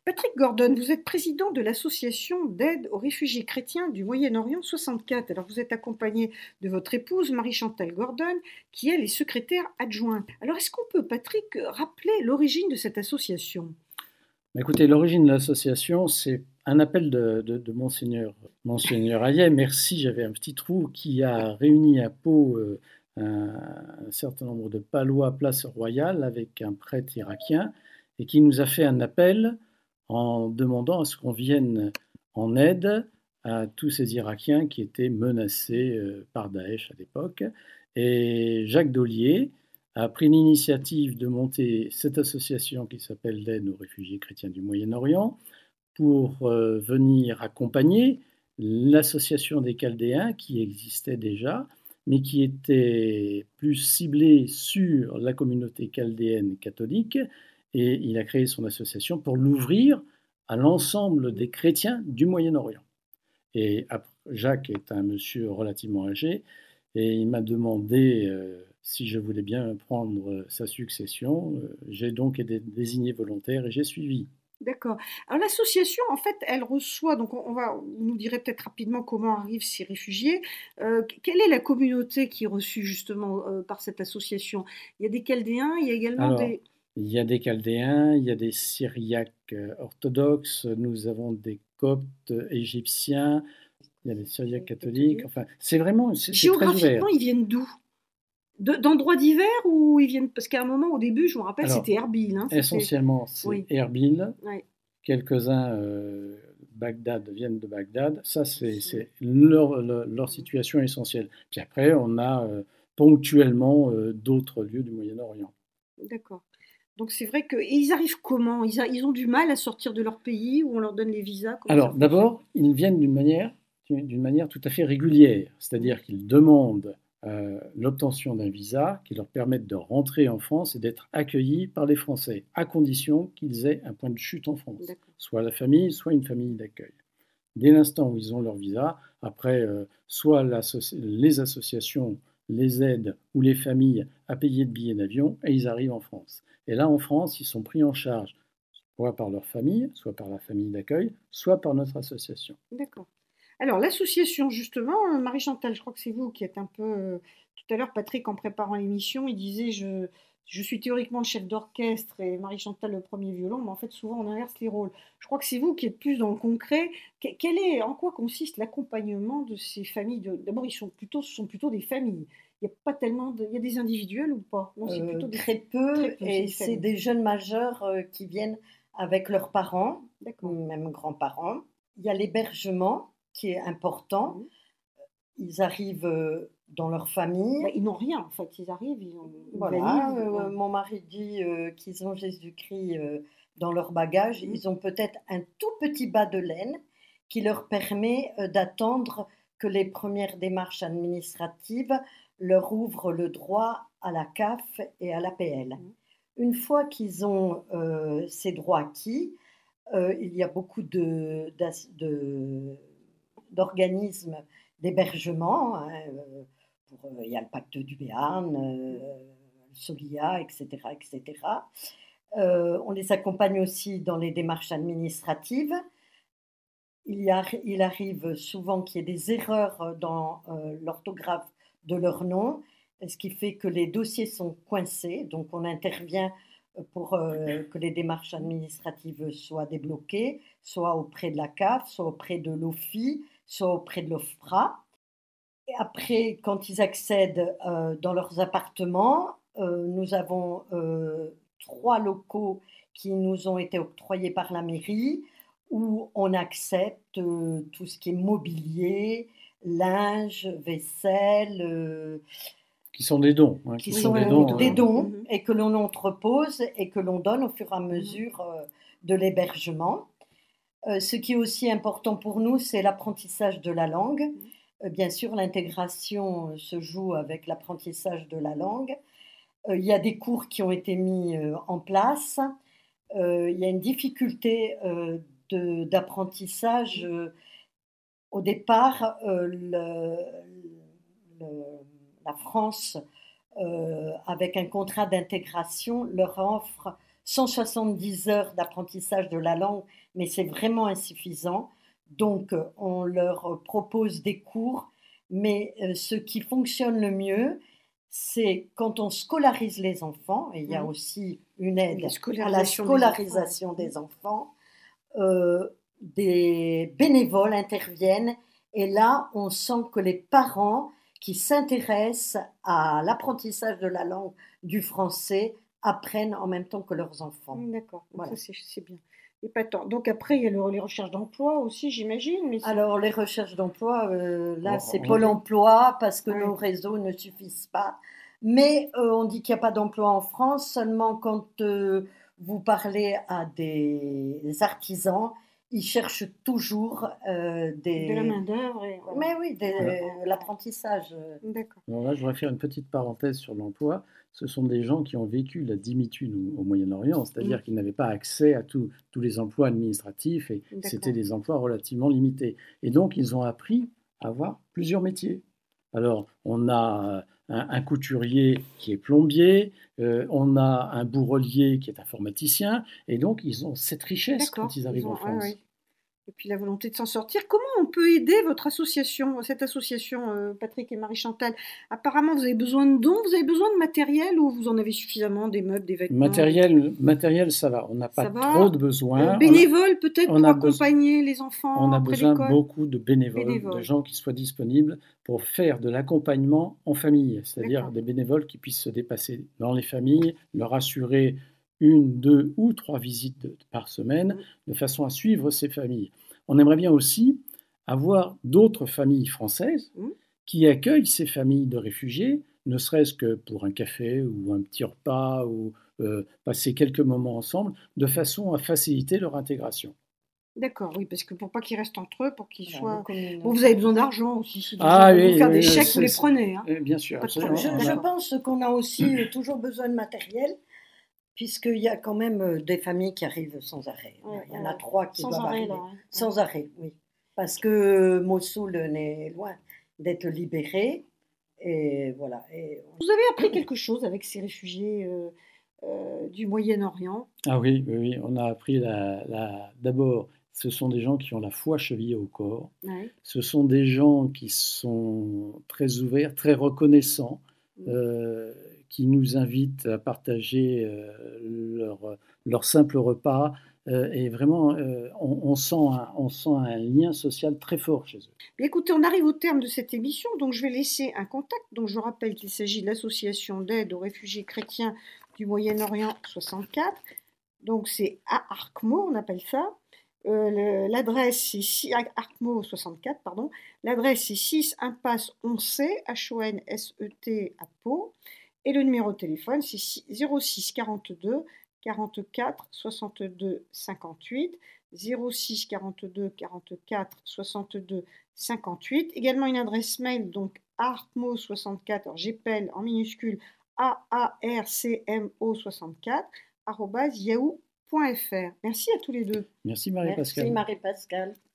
Patrick Gordon, vous êtes président de l'association d'aide aux réfugiés chrétiens du Moyen-Orient 64. Alors vous êtes accompagné de votre épouse Marie-Chantal Gordon, qui elle est secrétaire adjointe. Alors est-ce qu'on peut, Patrick, rappeler l'origine de cette association? Écoutez, l'origine de l'association, c'est un appel de Monseigneur Hayet, merci, j'avais un petit trou, qui a réuni à Pau un certain nombre de Palois place Royale avec un prêtre irakien et qui nous a fait un appel en demandant à ce qu'on vienne en aide à tous ces Irakiens qui étaient menacés par Daesh à l'époque. Et Jacques Dollier a pris l'initiative de monter cette association qui s'appelle l'Aide aux réfugiés chrétiens du Moyen-Orient pour venir accompagner l'association des Chaldéens qui existait déjà, mais qui était plus ciblée sur la communauté chaldéenne catholique, et il a créé son association pour l'ouvrir à l'ensemble des chrétiens du Moyen-Orient. Et Jacques est un monsieur relativement âgé, et il m'a demandé si je voulais bien prendre sa succession. J'ai donc été désigné volontaire et j'ai suivi. D'accord. Alors l'association, en fait, elle reçoit, donc vous nous direz peut-être rapidement comment arrivent ces réfugiés. Quelle est la communauté qui est reçue justement par cette association? Il y a des Chaldéens, il y a également Alors, des... il y a des Chaldéens, il y a des Syriaques orthodoxes, nous avons des Coptes égyptiens, il y a des Syriaques catholiques. Enfin, c'est très ouvert. Géographiquement, ils viennent d'où? D'endroits divers ou ils viennent... Parce qu'à un moment, au début, je me rappelle, Alors, c'était Erbil, hein, c'était... essentiellement, c'est Oui, Erbil. ouais, Quelques-uns viennent de Bagdad. Ça, c'est leur situation essentielle. Puis après, on a ponctuellement d'autres lieux du Moyen-Orient. d'accord. Donc c'est vrai que... Et ils arrivent comment? Ils ont du mal à sortir de leur pays ou on leur donne les visas? Comment ça Alors, fonctionne? d'abord, ils viennent d'une manière tout à fait régulière, Mhm. c'est-à-dire qu'ils demandent l'obtention d'un visa qui leur permette de rentrer en France et d'être accueillis par les Français, à condition qu'ils aient un point de chute en France, D'accord. soit la famille, soit une famille d'accueil. Dès l'instant où ils ont leur visa, après, soit les associations les aident ou les familles à payer le billet d'avion et ils arrivent en France. Et là, en France, ils sont pris en charge soit par leur famille, soit par la famille d'accueil, soit par notre association. D'accord. Alors, l'association, justement, Marie-Chantal, je crois que c'est vous qui êtes un peu... tout à l'heure, Patrick, en préparant l'émission, il disait, je suis théoriquement le chef d'orchestre et Marie-Chantal le premier violon, mais en fait, souvent, on inverse les rôles. Je crois que c'est vous qui êtes plus dans le concret. En quoi consiste l'accompagnement de ces familles D'abord, ce sont plutôt des familles. Il n'y a pas tellement il y a des individuels ou pas? Non, c'est plutôt Très très peu, peu, c'est et des c'est familles. des jeunes majeurs qui viennent avec leurs parents, D'accord. même grands-parents. Il y a l'hébergement qui est important. Mhm. Ils arrivent dans leur famille. Bah, ils n'ont rien, en fait. Ils arrivent, ils ont une Voilà, valise. Ouais. mon mari dit qu'ils ont Jésus-Christ dans leur bagage. Mhm. Ils ont peut-être un tout petit bas de laine qui leur permet d'attendre que les premières démarches administratives leur ouvrent le droit à la CAF et à l'APL. Mhm. Une fois qu'ils ont ces droits acquis, il y a beaucoup d'organismes d'hébergement. Hein, il y a le pacte du Béarn, Solia, etc. etc. On les accompagne aussi dans les démarches administratives. Il arrive souvent qu'il y ait des erreurs dans l'orthographe de leur nom, ce qui fait que les dossiers sont coincés. Donc on intervient pour que les démarches administratives soient débloquées, soit auprès de la CAF, soit auprès de l'OFI, soit auprès de l'OFPRA. Et après, quand ils accèdent dans leurs appartements, nous avons 3 locaux qui nous ont été octroyés par la mairie, où on accepte tout ce qui est mobilier, linge, vaisselle, Qui sont des dons. qui Oui, sont voilà, des des dons. dons et que l'on entrepose et que l'on donne au fur et à mesure de l'hébergement. Ce qui est aussi important pour nous, c'est l'apprentissage de la langue. Bien sûr, l'intégration se joue avec l'apprentissage de la langue. Il y a des cours qui ont été mis en place. Il y a une difficulté d'apprentissage. Au départ, la France, avec un contrat d'intégration, leur offre 170 heures d'apprentissage de la langue, mais c'est vraiment insuffisant. Donc, on leur propose des cours, mais ce qui fonctionne le mieux, c'est quand on scolarise les enfants, et il y a aussi une aide à la scolarisation des enfants, des bénévoles interviennent, et là, on sent que les parents qui s'intéressent à l'apprentissage de la langue du français apprennent en même temps que leurs enfants. D'accord, voilà. Ça c'est bien. Épatant. Donc après, il y a les recherches d'emploi aussi, j'imagine. Mais alors les recherches d'emploi, là c'est Pôle emploi parce que nos réseaux ne suffisent pas. Mais on dit qu'il n'y a pas d'emploi en France, seulement quand vous parlez à des artisans, ils cherchent toujours de la main-d'œuvre. Voilà. Mais oui, l'apprentissage. D'accord. Alors là, je voudrais faire une petite parenthèse sur l'emploi. Ce sont des gens qui ont vécu la dimitude au Moyen-Orient, c'est-à-dire qu'ils n'avaient pas accès à tous les emplois administratifs et c'était des emplois relativement limités. Et donc, ils ont appris à avoir plusieurs métiers. Alors, on a un couturier qui est plombier, on a un bourrelier qui est informaticien, et donc ils ont cette richesse quand ils arrivent en France. Oui. Et puis la volonté de s'en sortir. Comment on peut aider votre association, cette association, Patrick et Marie-Chantal? Apparemment, vous avez besoin de dons, vous avez besoin de matériel ou vous en avez suffisamment, des meubles, des vêtements? Matériel, ça va. On n'a pas trop de besoins. Bénévoles peut-être pour accompagner les enfants on a après besoin l'école? Beaucoup de bénévoles, de gens qui soient disponibles pour faire de l'accompagnement en famille, c'est-à-dire des bénévoles qui puissent se dépasser dans les familles, leur assurer 1, 2 ou 3 visites par semaine, de façon à suivre ces familles. On aimerait bien aussi avoir d'autres familles françaises qui accueillent ces familles de réfugiés, ne serait-ce que pour un café ou un petit repas ou passer quelques moments ensemble, de façon à faciliter leur intégration. D'accord, oui, parce que pour pas qu'ils restent entre eux, pour qu'ils soient... Bon, vous avez besoin d'argent aussi. Si oui, vous faire des chèques, vous les prenez. Hein. Bien sûr. Je pense qu'on a aussi toujours besoin de matériel, puisqu'il y a quand même des familles qui arrivent sans arrêt. Il y en a 3 qui doivent arriver. Sans arrêt, oui. Parce que Mossoul n'est loin d'être libéré. Et voilà. Vous avez appris quelque chose avec ces réfugiés du Moyen-Orient? Ah oui, on a appris d'abord, ce sont des gens qui ont la foi chevillée au corps. Oui. Ce sont des gens qui sont très ouverts, très reconnaissants, qui nous invitent à partager leur simple repas. Et vraiment, on sent un lien social très fort chez eux. Bien, écoutez, on arrive au terme de cette émission, donc je vais laisser un contact. Donc je rappelle qu'il s'agit de l'association d'aide aux réfugiés chrétiens du Moyen-Orient 64. Donc c'est à Arkmo, on appelle ça. L'adresse c'est Arkmo 64, pardon. L'adresse c'est 6 impasse Onset, Honset à Pau. Et le numéro de téléphone c'est 06 42 44 62 58. 06 42 44 62 58. Également une adresse mail, donc arkmo64, alors j'appelle en minuscule AARCMO64, @yahoo.fr. Merci à tous les deux. Merci Marie-Pascale. Merci Marie-Pascale.